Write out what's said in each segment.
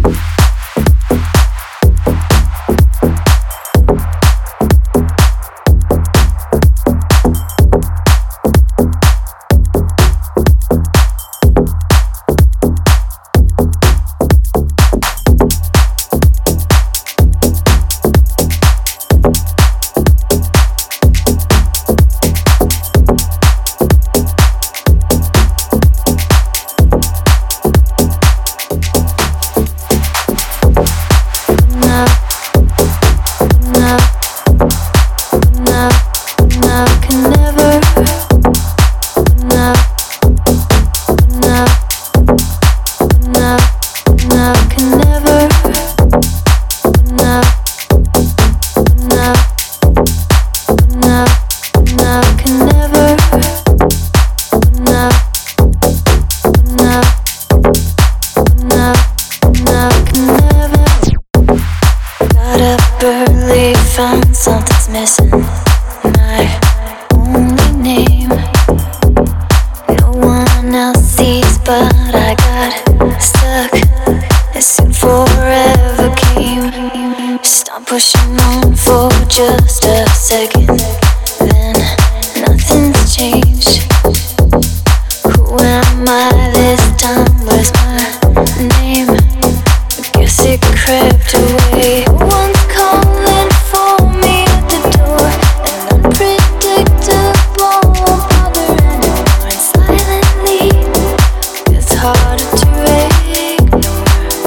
Found something's missing. My only name. No one else sees, but I got stuck. It seemed forever came. Stop pushing on for just a second. Then nothing's changed. Who am I this time? Where's my name? I guess it crept away. One's calling for me at the door. An unpredictable won't bother anymore. And silently it's harder to ignore.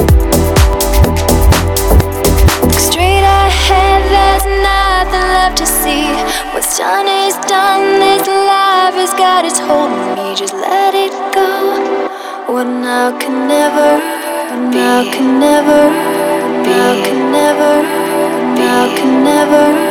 Look straight ahead, there's nothing left to see. What's done is done, this life has got its hold on me. Just let it go. What now can never be. Now can never be. Now can never be. Now can never